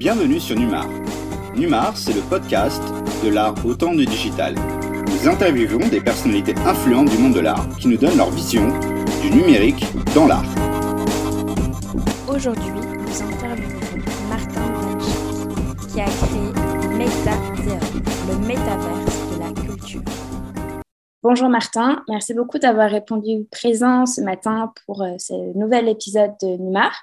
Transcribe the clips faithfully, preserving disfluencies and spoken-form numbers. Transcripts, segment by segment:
Bienvenue sur Numar. Numar, c'est le podcast de l'art au temps du digital. Nous interviewons des personnalités influentes du monde de l'art qui nous donnent leur vision du numérique dans l'art. Aujourd'hui, nous interviewons Martin Blanchik, qui a créé Metazeum, le métaverse de la culture. Bonjour Martin, merci beaucoup d'avoir répondu présent ce matin pour euh, ce nouvel épisode de Numar.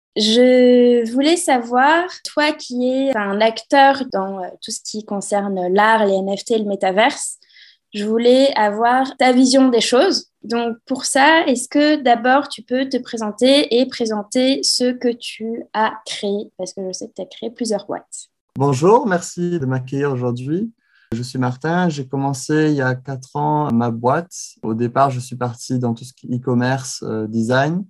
Je voulais savoir, toi qui es un acteur dans euh, tout ce qui concerne l'art, les N F T, le métaverse, je voulais avoir ta vision des choses. Donc pour ça, est-ce que d'abord tu peux te présenter et présenter ce que tu as créé? Parce que je sais que tu as créé plusieurs boîtes. Bonjour, merci de m'accueillir aujourd'hui. Je suis Martin, j'ai commencé il y a quatre ans ma boîte. Au départ, je suis parti dans tout ce qui est e-commerce, euh, design.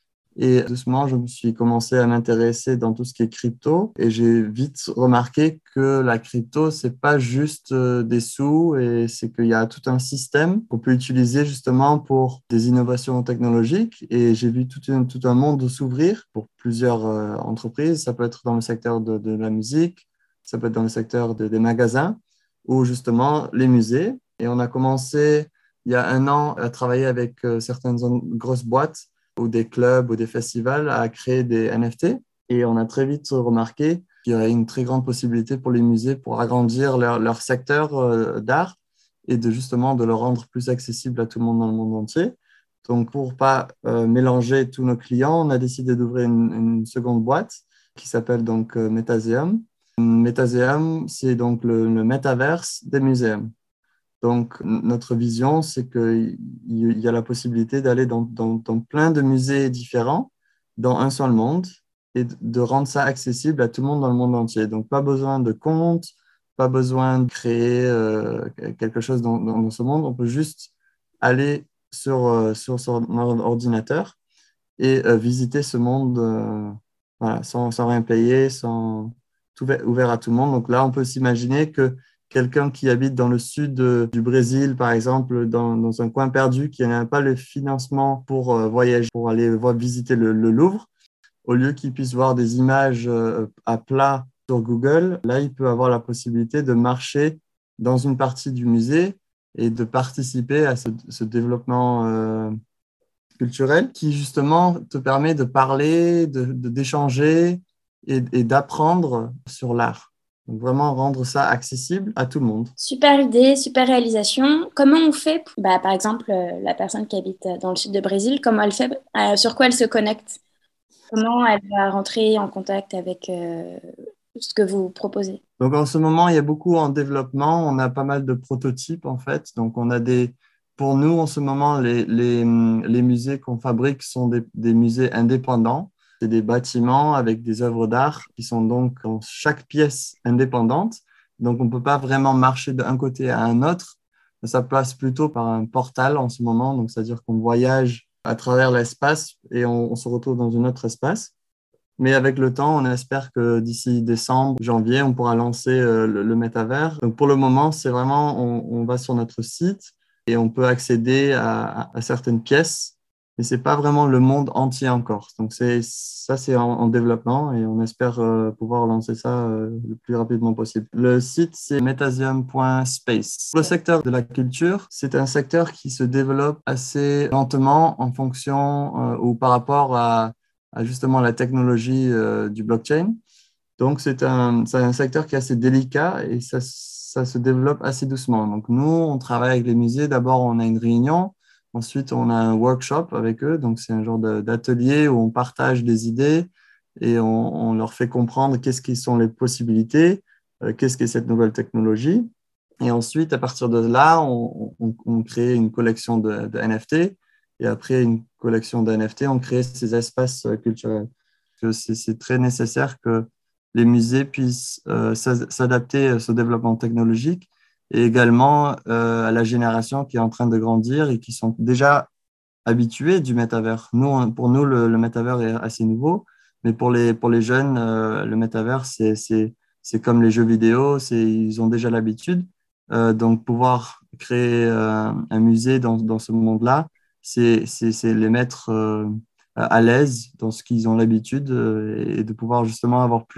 Et doucement, je me suis commencé à m'intéresser dans tout ce qui est crypto. Et j'ai vite remarqué que la crypto, c'est pas juste des sous, et c'est qu'il y a tout un système qu'on peut utiliser justement pour des innovations technologiques. Et j'ai vu tout un, tout un monde s'ouvrir pour plusieurs euh, entreprises. Ça peut être dans le secteur de, de la musique, ça peut être dans le secteur de, des magasins ou justement les musées. Et on a commencé il y a un an à travailler avec euh, certaines grosses boîtes ou des clubs ou des festivals à créer des N F T. Et on a très vite remarqué qu'il y aurait une très grande possibilité pour les musées pour agrandir leur, leur secteur euh, d'art et de justement de le rendre plus accessible à tout le monde dans le monde entier. Donc, pour ne pas euh, mélanger tous nos clients, on a décidé d'ouvrir une, une seconde boîte qui s'appelle donc euh, Metazeum. Metazeum, c'est donc le, le métaverse des muséums. Donc, notre vision, c'est qu'il y a la possibilité d'aller dans, dans, dans plein de musées différents, dans un seul monde, et de rendre ça accessible à tout le monde dans le monde entier. Donc, pas besoin de compte, pas besoin de créer euh, quelque chose dans, dans, dans ce monde. On peut juste aller sur, euh, sur son ordinateur et euh, visiter ce monde euh, voilà, sans, sans rien payer, sans, tout ouvert à tout le monde. Donc là, on peut s'imaginer que quelqu'un qui habite dans le sud de, du Brésil, par exemple, dans, dans un coin perdu, qui n'a pas le financement pour euh, voyager, pour aller voir, visiter le, le Louvre, au lieu qu'il puisse voir des images euh, à plat sur Google, là, il peut avoir la possibilité de marcher dans une partie du musée et de participer à ce, ce développement euh, culturel qui, justement, te permet de parler, de, de, d'échanger et, et d'apprendre sur l'art. Donc, vraiment rendre ça accessible à tout le monde. Super idée, super réalisation. Comment on fait pour, bah, par exemple, euh, la personne qui habite dans le sud de Brésil, comment elle fait, euh, sur quoi elle se connecte? Comment elle va rentrer en contact avec euh, ce que vous proposez? Donc, en ce moment, il y a beaucoup en développement. On a pas mal de prototypes, en fait. Donc, on a des... Pour nous, en ce moment, les, les, les musées qu'on fabrique sont des, des musées indépendants. C'est des bâtiments avec des œuvres d'art qui sont donc dans chaque pièce indépendante. Donc, on ne peut pas vraiment marcher d'un côté à un autre. Ça passe plutôt par un portal en ce moment. Donc, c'est-à-dire qu'on voyage à travers l'espace et on, on se retrouve dans un autre espace. Mais avec le temps, on espère que d'ici décembre, janvier, on pourra lancer euh, le, le métavers. Donc, pour le moment, c'est vraiment, on, on va sur notre site et on peut accéder à, à, à certaines pièces. Mais ce n'est pas vraiment le monde entier encore. Donc, c'est, ça, c'est en, en développement et on espère euh, pouvoir lancer ça euh, le plus rapidement possible. Le site, c'est metazeum point space. Le secteur de la culture, c'est un secteur qui se développe assez lentement en fonction euh, ou par rapport à, à justement la technologie euh, du blockchain. Donc, c'est un, c'est un secteur qui est assez délicat et ça, ça se développe assez doucement. Donc, nous, on travaille avec les musées. D'abord, on a une réunion. Ensuite, on a un workshop avec eux. Donc, c'est un genre de, d'atelier où on partage des idées et on, on leur fait comprendre qu'est-ce qui sont les possibilités, euh, qu'est-ce qu'est cette nouvelle technologie. Et ensuite, à partir de là, on, on, on crée une collection de, de N F T. Et après une collection de N F T, on crée ces espaces culturels. C'est, c'est très nécessaire que les musées puissent euh, s'adapter à ce développement technologique et également euh, à la génération qui est en train de grandir et qui sont déjà habitués du métavers. Nous, pour nous, le, le métavers est assez nouveau, mais pour les, pour les jeunes, euh, le métavers, c'est, c'est, c'est comme les jeux vidéo, c'est, ils ont déjà l'habitude. Euh, donc, pouvoir créer euh, un musée dans, dans ce monde-là, c'est, c'est, c'est les mettre euh, à l'aise dans ce qu'ils ont l'habitude euh, et de pouvoir justement avoir plus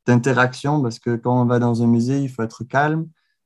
d'interaction parce que quand on va dans un musée, il faut être calme,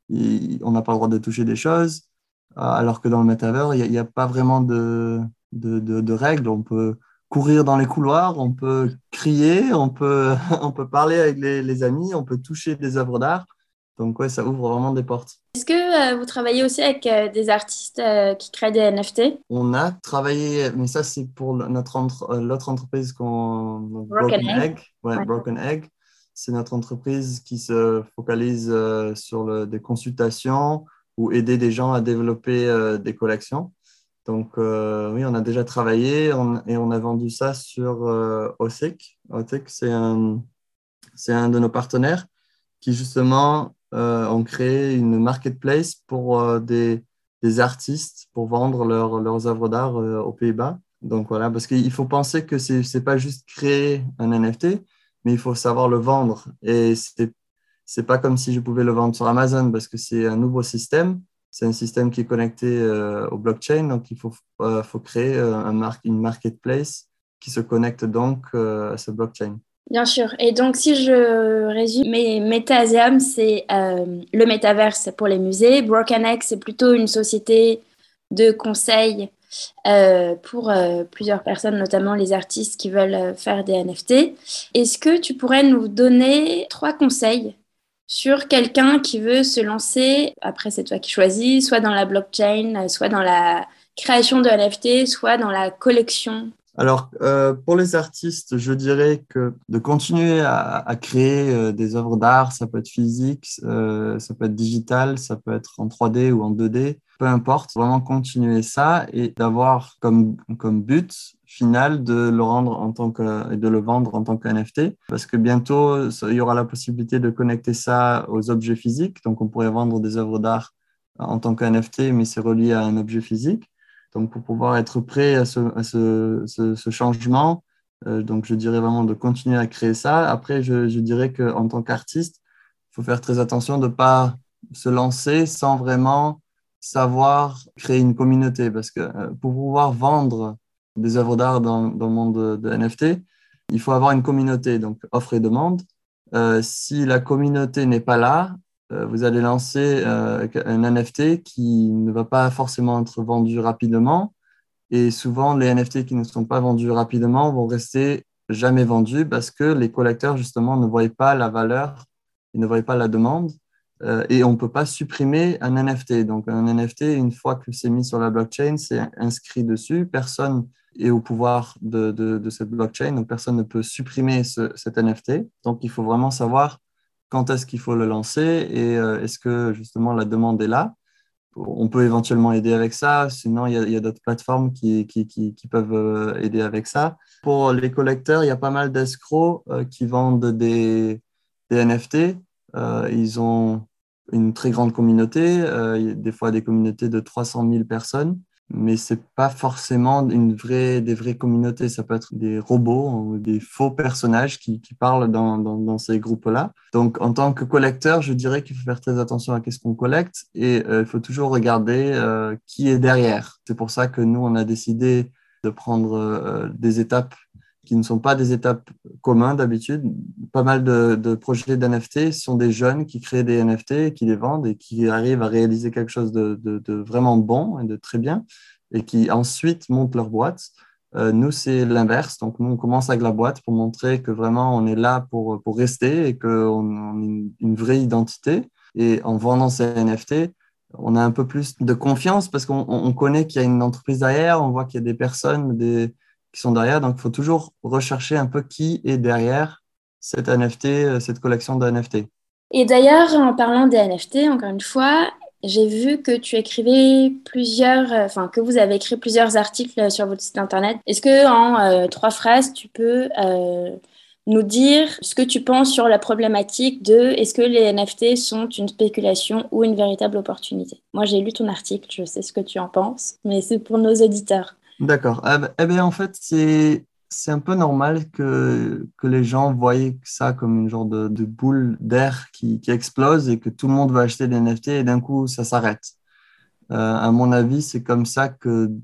et on n'a pas le droit de toucher des choses, alors que dans le métavers, il n'y a, a pas vraiment de, de, de, de règles. On peut courir dans les couloirs, on peut crier, on peut, on peut parler avec les, les amis, on peut toucher des œuvres d'art. Donc, ouais, ça ouvre vraiment des portes. Est-ce que euh, vous travaillez aussi avec euh, des artistes euh, qui créent des N F T? On a travaillé, mais ça, c'est pour notre entre, euh, l'autre entreprise, qu'on, donc Broken Broken Egg. Egg. Ouais, Ouais. Broken Egg. C'est notre entreprise qui se focalise euh, sur le, des consultations ou aider des gens à développer euh, des collections. Donc, euh, oui, on a déjà travaillé on, et on a vendu ça sur euh, O S E C. O S E C, c'est un, c'est un de nos partenaires qui, justement, euh, ont créé une marketplace pour euh, des, des artistes pour vendre leur, leurs œuvres d'art euh, aux Pays-Bas. Donc, voilà, parce qu'il faut penser que ce n'est pas juste créer un N F T, mais il faut savoir le vendre. Et ce n'est pas comme si je pouvais le vendre sur Amazon parce que c'est un nouveau système. C'est un système qui est connecté euh, au blockchain, donc il faut, euh, faut créer euh, un mar- une marketplace qui se connecte donc euh, à ce blockchain. Bien sûr. Et donc, si je résume, mais Metaseum, c'est euh, le métaverse pour les musées. Broken Egg, c'est plutôt une société de conseil euh, pour euh, plusieurs personnes, notamment les artistes qui veulent euh, faire des N F T. Est-ce que tu pourrais nous donner trois conseils sur quelqu'un qui veut se lancer, après c'est toi qui choisis, soit dans la blockchain, soit dans la création de N F T, soit dans la collection? Alors, euh, pour les artistes, je dirais que de continuer à, à créer euh, des œuvres d'art, ça peut être physique, euh, ça peut être digital, ça peut être en trois D ou en deux D, peu importe, vraiment continuer ça et d'avoir comme, comme but final de le rendre en tant que, et de le vendre en tant que N F T, parce que bientôt, ça- il y aura la possibilité de connecter ça aux objets physiques, donc on pourrait vendre des œuvres d'art en tant que N F T, mais c'est relié à un objet physique. Donc, pour pouvoir être prêt à ce, à ce, ce, ce changement, euh, donc je dirais vraiment de continuer à créer ça. Après, je, je dirais qu'en tant qu'artiste, il faut faire très attention de ne pas se lancer sans vraiment savoir créer une communauté. Parce que euh, pour pouvoir vendre des œuvres d'art dans, dans le monde de, de N F T, il faut avoir une communauté, donc offre et demande. Euh, si la communauté n'est pas là, euh, vous allez lancer euh, un N F T qui ne va pas forcément être vendu rapidement. Et souvent, les N F T qui ne sont pas vendus rapidement vont rester jamais vendus parce que les collecteurs, justement, ne voient pas la valeur, ils ne voient pas la demande. Euh, et on ne peut pas supprimer un N F T. Donc, un N F T, une fois que c'est mis sur la blockchain, c'est inscrit dessus. Personne est au pouvoir de, de, de cette blockchain, donc personne ne peut supprimer ce, cet N F T. Donc, il faut vraiment savoir quand est-ce qu'il faut le lancer et euh, est-ce que justement la demande est là. On peut éventuellement aider avec ça, sinon il y a, il y a d'autres plateformes qui, qui, qui, qui peuvent euh, aider avec ça. Pour les collecteurs, il y a pas mal d'escrocs euh, qui vendent des, des N F T. Euh, ils ont une très grande communauté, euh, il y a des fois des communautés de trois cent mille personnes. Mais ce n'est pas forcément une vraie, des vraies communautés. Ça peut être des robots ou des faux personnages qui, qui parlent dans, dans, dans ces groupes-là. Donc, en tant que collecteur, je dirais qu'il faut faire très attention à ce qu'on collecte et euh, il faut toujours regarder euh, qui est derrière. C'est pour ça que nous, on a décidé de prendre euh, des étapes qui ne sont pas des étapes communes d'habitude. Pas mal de, de projets d'N F T sont des jeunes qui créent des N F T, qui les vendent et qui arrivent à réaliser quelque chose de, de, de vraiment bon et de très bien et qui ensuite montent leur boîte. Euh, nous, c'est l'inverse. Donc, nous, on commence avec la boîte pour montrer que vraiment, on est là pour, pour rester et qu'on a une, une vraie identité. Et en vendant ces N F T, on a un peu plus de confiance parce qu'on on connaît qu'il y a une entreprise derrière, on voit qu'il y a des personnes, des qui sont derrière. Donc, il faut toujours rechercher un peu qui est derrière cette N F T, cette collection de N F T. Et d'ailleurs, en parlant des N F T, encore une fois, j'ai vu que tu écrivais plusieurs, euh, enfin que vous avez écrit plusieurs articles sur votre site internet. Est-ce que en euh, trois phrases, tu peux euh, nous dire ce que tu penses sur la problématique de est-ce que les N F T sont une spéculation ou une véritable opportunité? Moi, j'ai lu ton article, je sais ce que tu en penses, mais c'est pour nos auditeurs. D'accord. Eh ben, eh bien, en fait, c'est, c'est un peu normal que, que les gens voient ça comme une genre de, de boule d'air qui, qui explose et que tout le monde va acheter des N F T et d'un coup, ça s'arrête. Euh, à mon avis, c'est comme ça que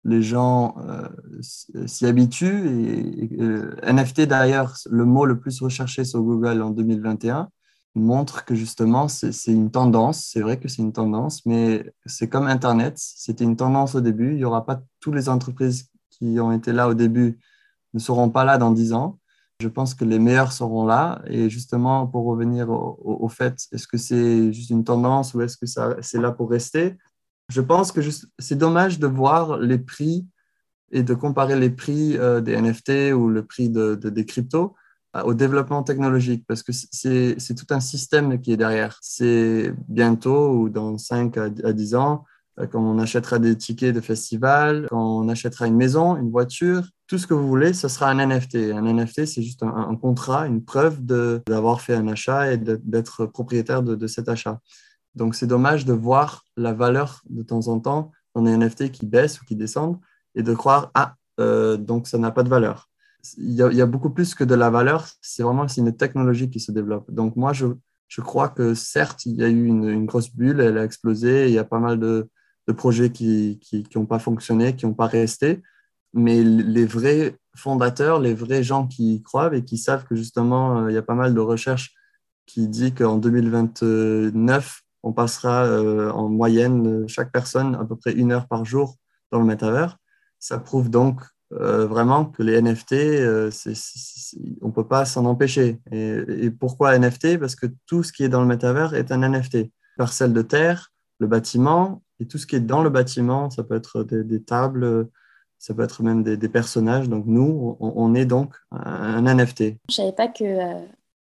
les gens euh, s'y habituent. Et, et, euh, N F T, d'ailleurs, le mot le plus recherché sur Google en deux mille vingt et un, montre que justement, c'est, c'est une tendance. C'est vrai que c'est une tendance, mais c'est comme Internet. C'était une tendance au début. Il n'y aura pas toutes les entreprises qui ont été là au début ne seront pas là dans dix ans. Je pense que les meilleurs seront là. Et justement, pour revenir au, au, au fait, est-ce que c'est juste une tendance ou est-ce que ça, c'est là pour rester? Je pense que juste, c'est dommage de voir les prix et de comparer les prix euh, des N F T ou le prix de, de, des cryptos euh, au développement technologique parce que c'est, c'est tout un système qui est derrière. C'est bientôt ou dans cinq à dix ans, euh, quand on achètera des tickets de festival, quand on achètera une maison, une voiture, tout ce que vous voulez, ce sera un N F T. Un N F T, c'est juste un, un contrat, une preuve de, d'avoir fait un achat et de, d'être propriétaire de, de cet achat. Donc, c'est dommage de voir la valeur de temps en temps dans des N F T qui baissent ou qui descendent et de croire, ah, euh, donc ça n'a pas de valeur. Il y, a, il y a beaucoup plus que de la valeur, c'est vraiment c'est une technologie qui se développe. Donc, moi, je, je crois que certes, il y a eu une, une grosse bulle, elle a explosé, il y a pas mal de, de projets qui qui, qui n'ont pas fonctionné, qui n'ont pas resté, mais les vrais fondateurs, les vrais gens qui y croient et qui savent que justement, il y a pas mal de recherches qui dit qu'en deux mille vingt-neuf, on passera euh, en moyenne, chaque personne, à peu près une heure par jour dans le métavers. Ça prouve donc euh, vraiment que les N F T, euh, c'est, c'est, c'est, on ne peut pas s'en empêcher. Et, et pourquoi N F T? Parce que tout ce qui est dans le métavers est un N F T. Parcelle de terre, le bâtiment, et tout ce qui est dans le bâtiment, ça peut être des, des tables, ça peut être même des, des personnages. Donc nous, on, on est donc un, un N F T. Je ne savais pas que... Euh...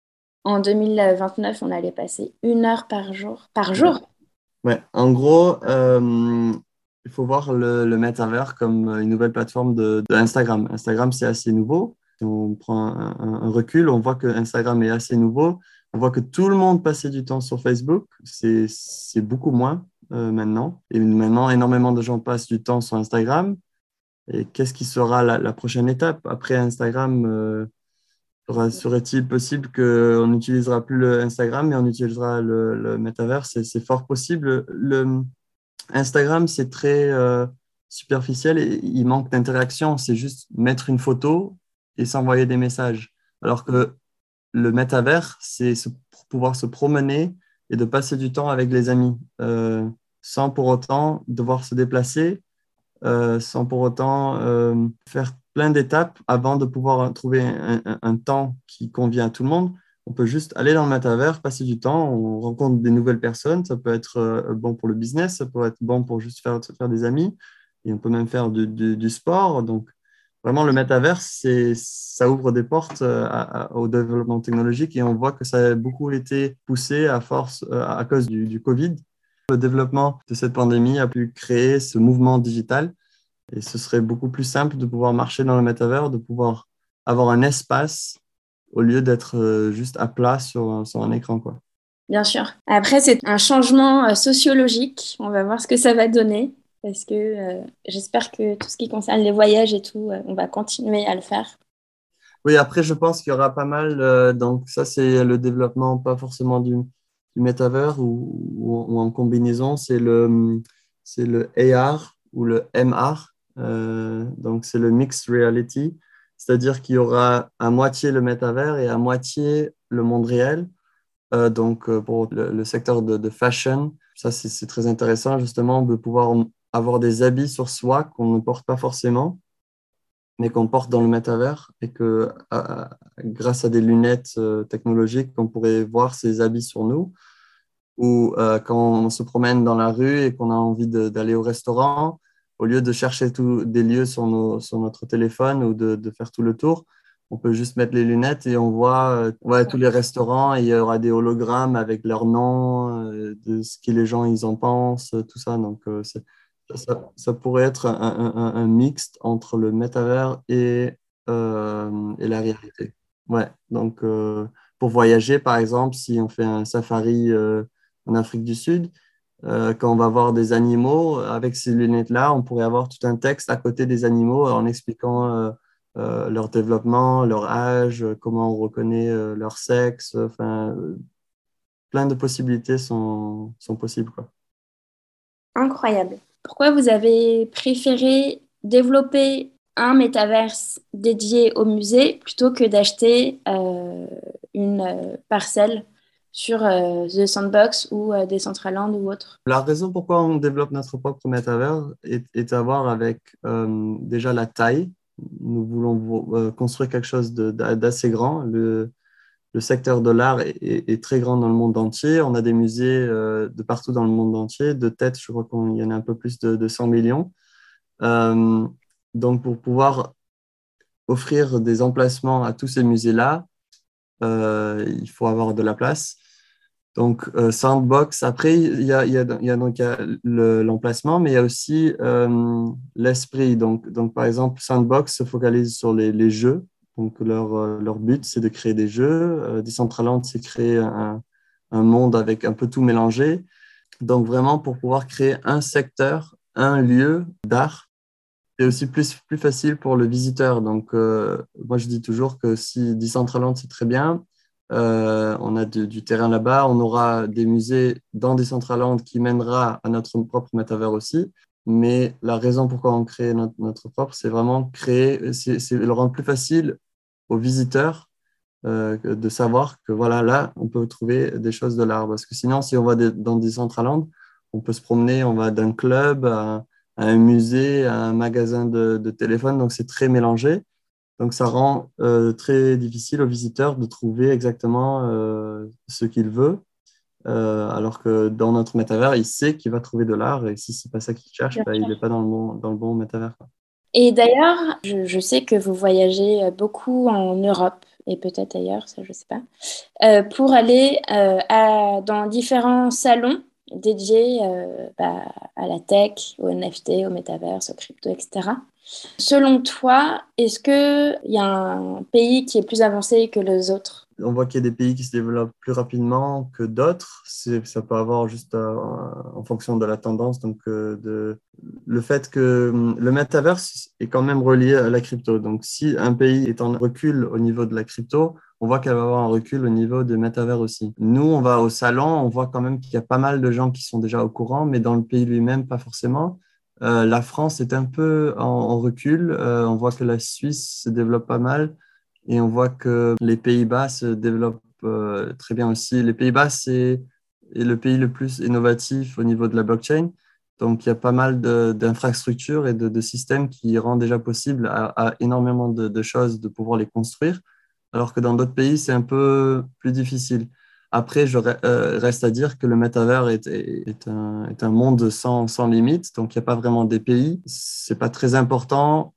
En deux mille vingt-neuf, on allait passer une heure par jour. Par jour? Ouais, ouais. En gros, euh, il faut voir le, le Metaverse comme une nouvelle plateforme de, de Instagram. Instagram, c'est assez nouveau. Si on prend un, un recul, on voit que Instagram est assez nouveau. On voit que tout le monde passait du temps sur Facebook. C'est, c'est beaucoup moins euh, maintenant. Et maintenant, énormément de gens passent du temps sur Instagram. Et qu'est-ce qui sera la, la prochaine étape? Après Instagram, euh, serait-il possible qu'on n'utilisera plus le Instagram, mais on utilisera le, le Metaverse? C'est, c'est fort possible. Le Instagram, c'est très euh, superficiel et il manque d'interaction. C'est juste mettre une photo et s'envoyer des messages. Alors que le Metaverse, c'est se, pouvoir se promener et de passer du temps avec les amis euh, sans pour autant devoir se déplacer, euh, sans pour autant euh, faire plein d'étapes avant de pouvoir trouver un, un, un temps qui convient à tout le monde. On peut juste aller dans le métavers, passer du temps, on rencontre des nouvelles personnes, ça peut être euh, bon pour le business, ça peut être bon pour juste faire, faire des amis, et on peut même faire du, du, du sport. Donc, vraiment, le métavers, c'est, ça ouvre des portes à, à, au développement technologique et on voit que ça a beaucoup été poussé à force, à cause du, du Covid. Le développement de cette pandémie a pu créer ce mouvement digital et ce serait beaucoup plus simple de pouvoir marcher dans le métavers, de pouvoir avoir un espace au lieu d'être juste à plat sur, sur un écran, quoi. Bien sûr. Après, c'est un changement sociologique. On va voir ce que ça va donner parce que euh, j'espère que tout ce qui concerne les voyages et tout, euh, on va continuer à le faire. Oui, après, je pense qu'il y aura pas mal. Euh, donc, ça, c'est le développement, pas forcément du, du métavers ou, ou, ou en combinaison. C'est le, c'est le A R ou le M R. Euh, donc, c'est le Mixed Reality. C'est-à-dire qu'il y aura à moitié le métavers et à moitié le monde réel. Euh, donc, euh, pour le, le secteur de, de fashion, ça, c'est, c'est très intéressant, justement, de pouvoir avoir des habits sur soi qu'on ne porte pas forcément, mais qu'on porte dans le métavers et que euh, grâce à des lunettes euh, technologiques, on pourrait voir ces habits sur nous. Ou euh, quand on se promène dans la rue et qu'on a envie de, d'aller au restaurant, au lieu de chercher tout, des lieux sur, nos, sur notre téléphone ou de, de faire tout le tour, on peut juste mettre les lunettes et on voit euh, ouais, tous les restaurants et il y aura des hologrammes avec leurs noms, euh, de ce que les gens ils en pensent, tout ça. Donc, euh, c'est, ça, ça pourrait être un, un, un mixte entre le métavers et, euh, et la réalité. Ouais, donc euh, pour voyager, par exemple, si on fait un safari euh, en Afrique du Sud, euh, quand on va voir des animaux, avec ces lunettes-là, on pourrait avoir tout un texte à côté des animaux en expliquant euh, euh, leur développement, leur âge, comment on reconnaît euh, leur sexe, enfin, euh, plein de possibilités sont, sont possibles, quoi. Incroyable. Pourquoi vous avez préféré développer un métaverse dédié au musée plutôt que d'acheter euh, une euh, parcelle sur euh, The Sandbox ou euh, Decentraland ou autre. La raison pourquoi on développe notre propre métavers est, est à voir avec euh, déjà la taille. Nous voulons euh, construire quelque chose de, d'assez grand. Le, le secteur de l'art est, est, est très grand dans le monde entier. On a des musées euh, de partout dans le monde entier. De tête, je crois qu'il y en a un peu plus de, de cent millions. Euh, donc, pour pouvoir offrir des emplacements à tous ces musées-là, euh, il faut avoir de la place. Donc, euh, Sandbox, après, il y a, il y a, il y a donc il y a le, l'emplacement, mais il y a aussi euh, l'esprit. Donc, donc, par exemple, Sandbox se focalise sur les, les jeux. Donc, leur, euh, leur but, c'est de créer des jeux. Euh, Decentraland, c'est créer un, un monde avec un peu tout mélangé. Donc, vraiment, pour pouvoir créer un secteur, un lieu d'art, c'est aussi plus, plus facile pour le visiteur. Donc, euh, moi, je dis toujours que si Decentraland, c'est très bien, euh, on a de, du terrain là-bas, on aura des musées dans Decentraland qui mènera à notre propre métavers aussi. Mais la raison pourquoi on crée notre, notre propre, c'est vraiment créer, c'est, c'est le rendre plus facile aux visiteurs euh, de savoir que voilà, là, on peut trouver des choses de l'art. Parce que sinon, si on va de, dans Decentraland, on peut se promener, on va d'un club à à un musée, à un magasin de, de téléphone, donc c'est très mélangé. Donc ça rend euh, très difficile au visiteur de trouver exactement euh, ce qu'il veut, euh, alors que dans notre métavers, il sait qu'il va trouver de l'art et si c'est pas ça qu'il cherche, bah, il n'est pas dans le bon, dans le bon métavers, quoi. Et d'ailleurs, je, je sais que vous voyagez beaucoup en Europe et peut-être ailleurs, ça je ne sais pas, euh, pour aller euh, à, dans différents salons dédiés euh, bah, à la tech, au N F T, au métaverse, au crypto, et cetera. Selon toi, est-ce qu'il y a un pays qui est plus avancé que les autres? On voit qu'il y a des pays qui se développent plus rapidement que d'autres. C'est, ça peut avoir juste euh, en fonction de la tendance. Donc, euh, de, le fait que hum, le metaverse est quand même relié à la crypto. Donc, si un pays est en recul au niveau de la crypto, on voit qu'elle va avoir un recul au niveau des métavers aussi. Nous, on va au salon, on voit quand même qu'il y a pas mal de gens qui sont déjà au courant, mais dans le pays lui-même, pas forcément. Euh, la France est un peu en, en recul. Euh, on voit que la Suisse se développe pas mal. Et on voit que les Pays-Bas se développent euh, très bien aussi. Les Pays-Bas, c'est est le pays le plus innovatif au niveau de la blockchain. Donc, il y a pas mal de, d'infrastructures et de, de systèmes qui rendent déjà possible à, à énormément de, de choses de pouvoir les construire, alors que dans d'autres pays, c'est un peu plus difficile. Après, je euh, reste à dire que le métavers est, est, est, un, est un monde sans, sans limite. Donc, il n'y a pas vraiment des pays. C'est pas très important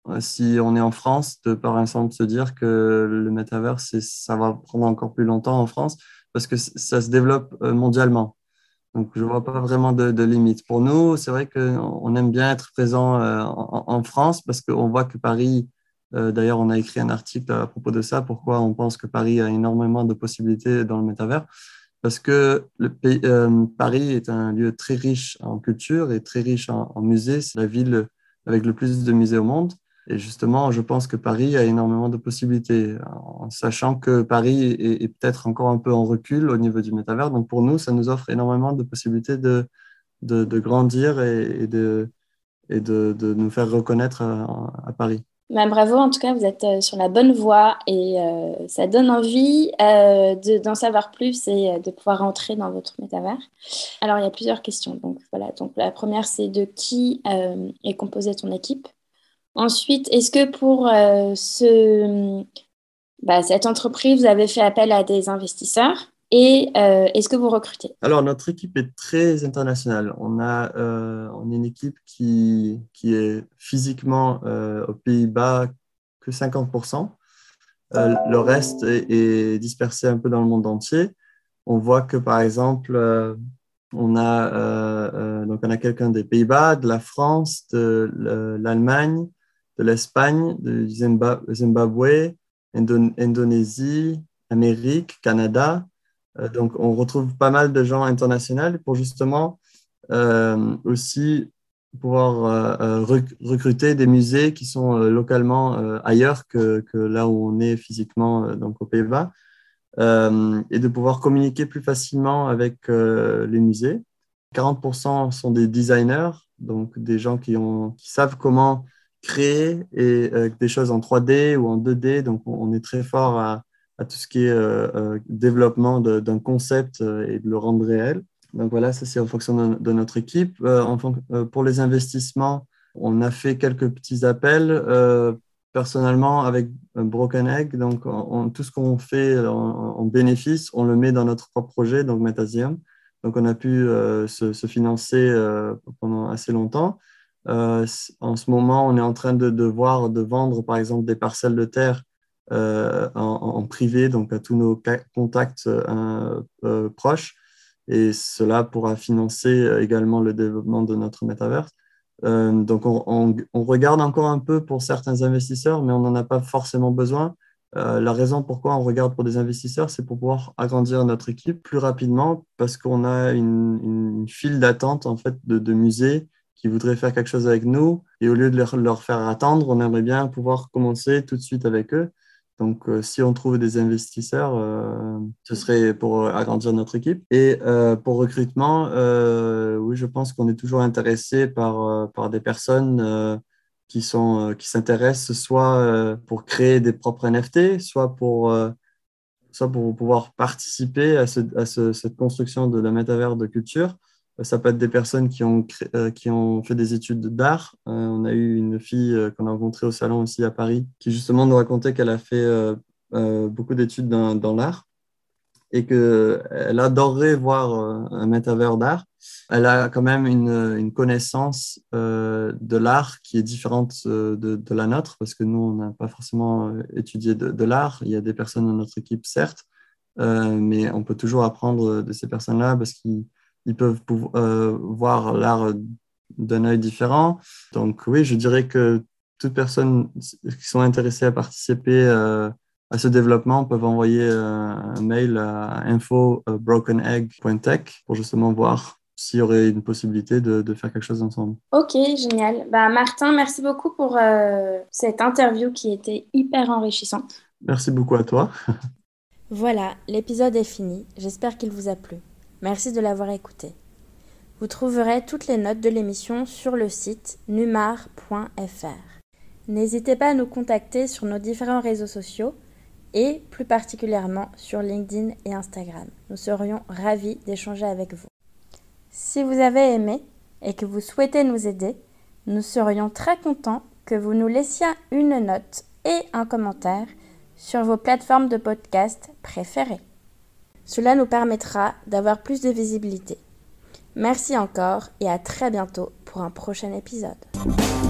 si on est en France, de par exemple se dire que le métavers, ça va prendre encore plus longtemps en France parce que ça se développe mondialement. Donc, je ne vois pas vraiment de, de limite. Pour nous, c'est vrai qu'on aime bien être présent en, en France parce qu'on voit que Paris, euh, d'ailleurs, on a écrit un article à propos de ça, pourquoi on pense que Paris a énormément de possibilités dans le métavers. Parce que le pays, euh, Paris est un lieu très riche en culture et très riche en, en musées. C'est la ville avec le plus de musées au monde. Et justement, je pense que Paris a énormément de possibilités, en sachant que Paris est, est peut-être encore un peu en recul au niveau du métavers. Donc pour nous, ça nous offre énormément de possibilités de, de, de grandir et, et, de, et de, de nous faire reconnaître à, à Paris. Bah, bravo, en tout cas, vous êtes euh, sur la bonne voie et euh, ça donne envie euh, de, d'en savoir plus et euh, de pouvoir rentrer dans votre métavers. Alors, il y a plusieurs questions. Donc, voilà. Donc, la première, c'est de qui euh, est composée ton équipe? Ensuite, est-ce que pour euh, ce, bah, cette entreprise, vous avez fait appel à des investisseurs et euh, est-ce que vous recrutez? Alors, notre équipe est très internationale. On a, euh, on est une équipe qui, qui est physiquement euh, aux Pays-Bas que cinquante pour cent. Euh, le reste est, est dispersé un peu dans le monde entier. On voit que, par exemple, euh, on a, euh, euh, donc on a quelqu'un des Pays-Bas, de la France, de l'Allemagne, de l'Espagne, du Zimbabwe, Indo- Indonésie, Amérique, Canada. Euh, donc, on retrouve pas mal de gens internationaux pour justement euh, aussi pouvoir euh, rec- recruter des musées qui sont euh, localement euh, ailleurs que, que là où on est physiquement, euh, donc aux Pays-Bas, euh, et de pouvoir communiquer plus facilement avec euh, les musées. quarante pour cent sont des designers, donc des gens qui, ont, qui savent comment créer et, euh, des choses en trois D ou en deux D. Donc, on, on est très fort à, à tout ce qui est euh, euh, développement de, d'un concept euh, et de le rendre réel. Donc voilà, ça c'est en fonction de, de notre équipe. Euh, en, euh, pour les investissements, on a fait quelques petits appels. Euh, personnellement, avec Broken Egg, donc on, on, tout ce qu'on fait en, en bénéfice, on le met dans notre propre projet, donc Metasium. Donc on a pu euh, se, se financer euh, pendant assez longtemps. Euh, en ce moment, on est en train de, de voir, de vendre par exemple des parcelles de terre euh, en, en privé, donc à tous nos contacts euh, euh, proches. Et cela pourra financer également le développement de notre métaverse. Euh, donc, on, on, on regarde encore un peu pour certains investisseurs, mais on n'en a pas forcément besoin. Euh, la raison pourquoi on regarde pour des investisseurs, c'est pour pouvoir agrandir notre équipe plus rapidement parce qu'on a une, une file d'attente en fait, de, de musées qui voudraient faire quelque chose avec nous. Et au lieu de leur, leur faire attendre, on aimerait bien pouvoir commencer tout de suite avec eux. Donc, euh, si on trouve des investisseurs, euh, ce serait pour agrandir notre équipe. Et euh, pour recrutement, euh, oui, je pense qu'on est toujours intéressé par, euh, par des personnes euh, qui sont, euh, qui s'intéressent soit euh, pour créer des propres N F T, soit pour, euh, soit pour pouvoir participer à, ce, à ce, cette construction de la métavers de culture. Ça peut être des personnes qui ont, cré... euh, qui ont fait des études d'art. Euh, on a eu une fille euh, qu'on a rencontrée au salon aussi à Paris, qui justement nous racontait qu'elle a fait euh, euh, beaucoup d'études dans, dans l'art et qu'elle adorerait voir euh, un métavers d'art. Elle a quand même une, une connaissance euh, de l'art qui est différente euh, de, de la nôtre, parce que nous, on n'a pas forcément étudié de, de l'art. Il y a des personnes dans notre équipe, certes, euh, mais on peut toujours apprendre de ces personnes-là parce qu'ils ils peuvent pouvoir, euh, voir l'art d'un œil différent. Donc oui, je dirais que toutes personnes qui sont intéressées à participer euh, à ce développement peuvent envoyer euh, un mail à info arobase broken egg point tech pour justement voir s'il y aurait une possibilité de, de faire quelque chose ensemble. Ok, génial. Bah, Martin, merci beaucoup pour euh, cette interview qui était hyper enrichissante. Merci beaucoup à toi. Voilà, l'épisode est fini. J'espère qu'il vous a plu. Merci de l'avoir écouté. Vous trouverez toutes les notes de l'émission sur le site numar point f r. N'hésitez pas à nous contacter sur nos différents réseaux sociaux et plus particulièrement sur LinkedIn et Instagram. Nous serions ravis d'échanger avec vous. Si vous avez aimé et que vous souhaitez nous aider, nous serions très contents que vous nous laissiez une note et un commentaire sur vos plateformes de podcast préférées. Cela nous permettra d'avoir plus de visibilité. Merci encore et à très bientôt pour un prochain épisode.